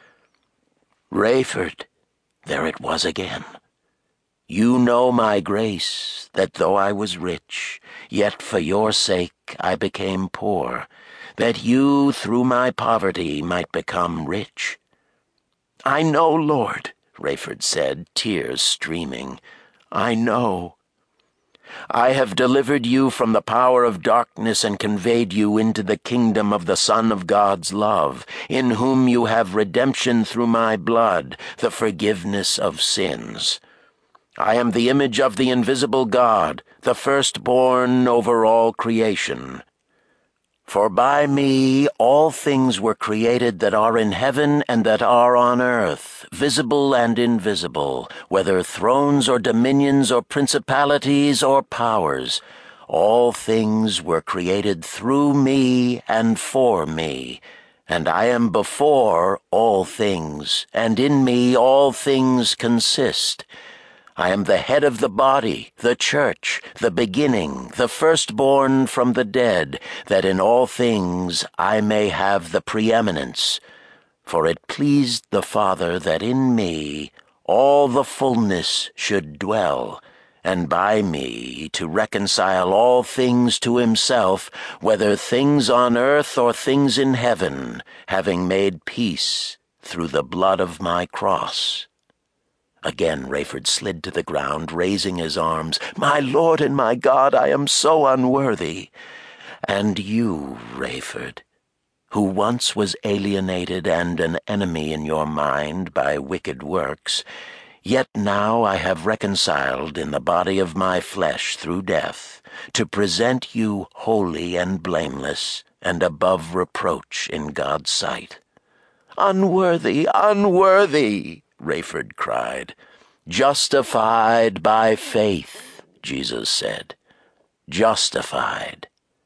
"Rayford," there it was again. "You know my grace, that though I was rich, yet for your sake I became poor, that you through my poverty might become rich." "I know, Lord," Rayford said, tears streaming. "I know. I have delivered you from the power of darkness and conveyed you into the kingdom of the Son of God's love, in whom you have redemption through my blood, the forgiveness of sins. I am the image of the invisible God, the firstborn over all creation. For by me all things were created that are in heaven and that are on earth, visible and invisible, whether thrones or dominions or principalities or powers. All things were created through me and for me, and I am before all things, and in me all things consist. I am the head of the body, the church, the beginning, the firstborn from the dead, that in all things I may have the preeminence. For it pleased the Father that in me all the fullness should dwell, and by me to reconcile all things to himself, whether things on earth or things in heaven, having made peace through the blood of my cross." Again Rayford slid to the ground, raising his arms. "My Lord and my God, I am so unworthy." "And you, Rayford, who once was alienated and an enemy in your mind by wicked works, yet now I have reconciled in the body of my flesh through death, to present you holy and blameless, and above reproach in God's sight." "Unworthy, unworthy!" Rayford cried. "Justified by faith," Jesus said. "Justified."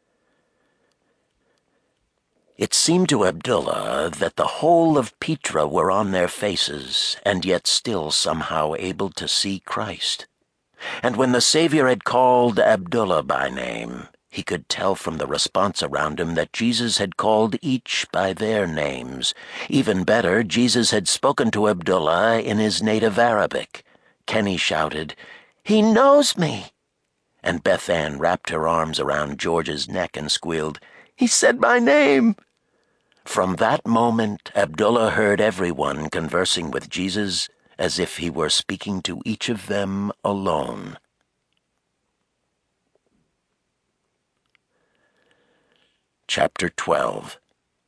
It seemed to Abdullah that the whole of Petra were on their faces, and yet still somehow able to see Christ. And when the Savior had called Abdullah by name, He could tell from the response around him that Jesus had called each by their names. Even better, Jesus had spoken to Abdullah in his native Arabic. Kenny shouted, "He knows me!" And Beth Ann wrapped her arms around George's neck and squealed, "He said my name!" From that moment, Abdullah heard everyone conversing with Jesus as if he were speaking to each of them alone. Chapter twelve.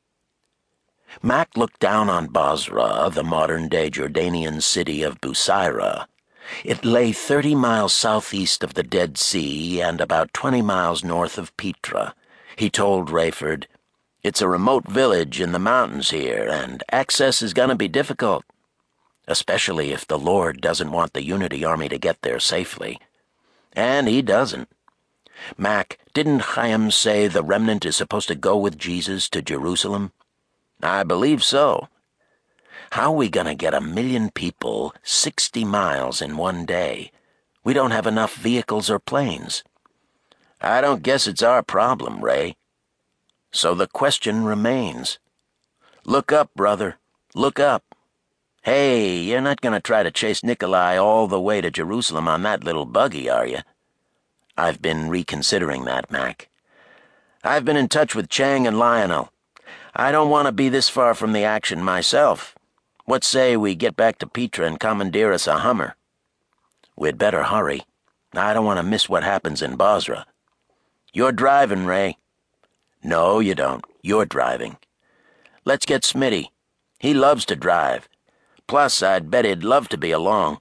Mac looked down on Basra, the modern-day Jordanian city of Busayrah. It lay thirty miles southeast of the Dead Sea and about twenty miles north of Petra. He told Rayford, "It's a remote village in the mountains here, and access is going to be difficult, especially if the Lord doesn't want the Unity Army to get there safely. And he doesn't. Mac, didn't Chaim say the remnant is supposed to go with Jesus to Jerusalem?" "I believe so." "How are we going to get a million people sixty miles in one day? We don't have enough vehicles or planes." "I don't guess it's our problem, Ray." "So the question remains. Look up, brother. Look up. Hey, you're not going to try to chase Nikolai all the way to Jerusalem on that little buggy, are you?" "I've been reconsidering that, Mac." "I've been in touch with Chang and Lionel. I don't want to be this far from the action myself. What say we get back to Petra and commandeer us a Hummer?" "We'd better hurry. I don't want to miss what happens in Basra." "You're driving, Ray." "No, you don't. You're driving." "Let's get Smitty. He loves to drive. Plus, I'd bet he'd love to be along."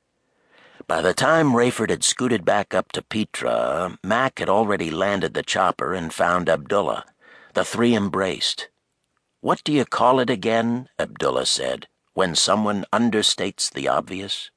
By the time Rayford had scooted back up to Petra, Mac had already landed the chopper and found Abdullah. The three embraced. "What do you call it again," Abdullah said, "when someone understates the obvious?"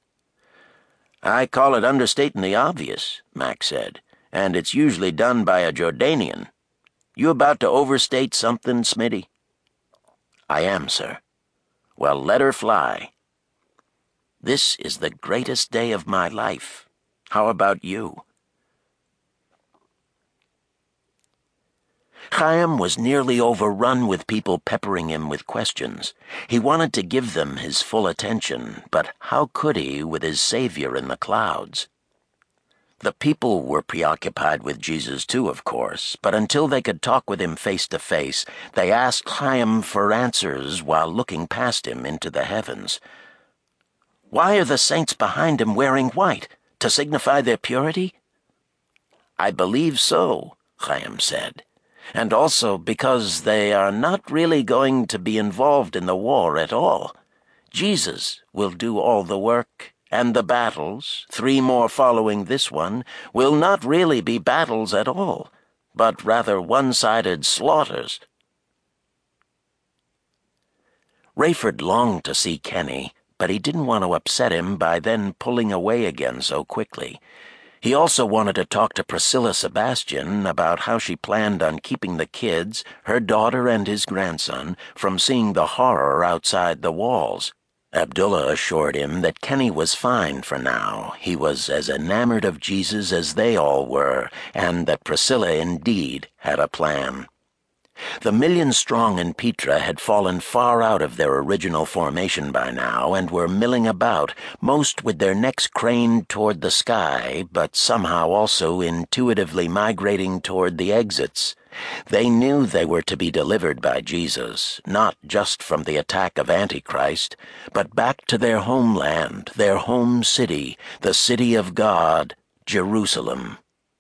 "I call it understating the obvious," Mac said, "and it's usually done by a Jordanian. You about to overstate something, Smitty?" "I am, sir." "Well, let her fly." "This is the greatest day of my life. How about you?" Chaim was nearly overrun with people peppering him with questions. He wanted to give them his full attention, but how could he with his Savior in the clouds? The people were preoccupied with Jesus too, of course, but until they could talk with him face to face, they asked Chaim for answers while looking past him into the heavens. "Why are the saints behind him wearing white? To signify their purity?" "I believe so," Chaim said. "And also because they are not really going to be involved in the war at all. Jesus will do all the work, and the battles, three more following this one, will not really be battles at all, but rather one-sided slaughters." Rayford longed to see Kenny, but he didn't want to upset him by then pulling away again so quickly. He also wanted to talk to Priscilla Sebastian about how she planned on keeping the kids, her daughter and his grandson, from seeing the horror outside the walls. Abdullah assured him that Kenny was fine for now. He was as enamored of Jesus as they all were, and that Priscilla indeed had a plan. The million strong in Petra had fallen far out of their original formation by now and were milling about, most with their necks craned toward the sky, but somehow also intuitively migrating toward the exits. They knew they were to be delivered by Jesus, not just from the attack of Antichrist, but back to their homeland, their home city, the city of God, Jerusalem.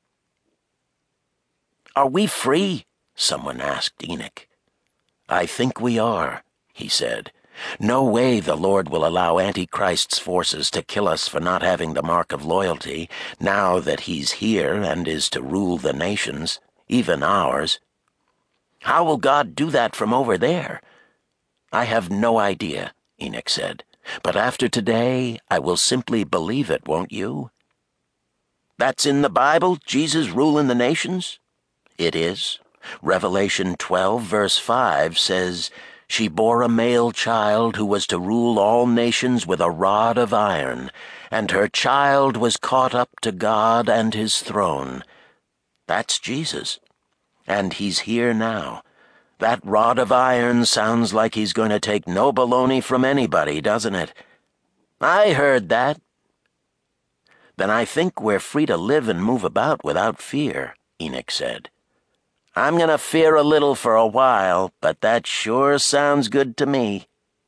"Are we free?" someone asked Enoch. "I think we are," he said. "No way the Lord will allow Antichrist's forces to kill us for not having the mark of loyalty, now that he's here and is to rule the nations, even ours." "How will God do that from over there?" "I have no idea," Enoch said. "But after today, I will simply believe it, won't you?" "That's in the Bible, Jesus ruling the nations?" "It is. Revelation twelve, verse five says, 'She bore a male child who was to rule all nations with a rod of iron, and her child was caught up to God and his throne.' That's Jesus. And he's here now. That rod of iron sounds like he's going to take no baloney from anybody, doesn't it? I heard that. Then I think we're free to live and move about without fear, Enoch said. I'm going to fear a little for a while, but that sure sounds good to me.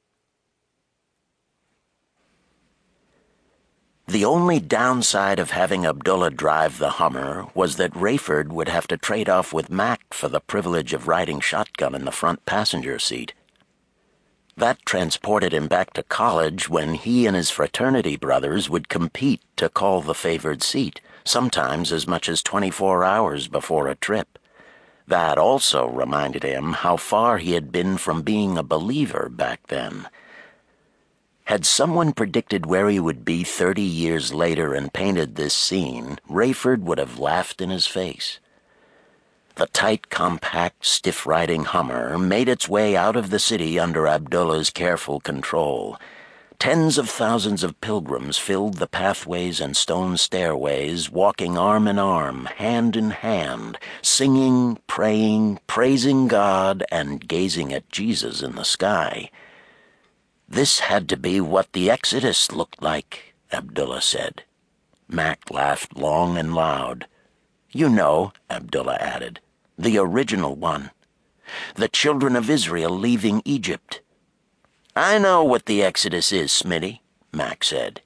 The only downside of having Abdullah drive the Hummer was that Rayford would have to trade off with Mac for the privilege of riding shotgun in the front passenger seat. That transported him back to college when he and his fraternity brothers would compete to call the favored seat, sometimes as much as twenty-four hours before a trip. That also reminded him how far he had been from being a believer back then. Had someone predicted where he would be thirty years later and painted this scene, Rayford would have laughed in his face. The tight, compact, stiff-riding Hummer made its way out of the city under Abdullah's careful control. Tens of thousands of pilgrims filled the pathways and stone stairways, walking arm in arm, hand in hand, singing, praying, praising God, and gazing at Jesus in the sky. This had to be what the Exodus looked like, Abdullah said. Mac laughed long and loud. You know, Abdullah added, the original one. The children of Israel leaving Egypt. I know what the Exodus is, Smitty, Mac said.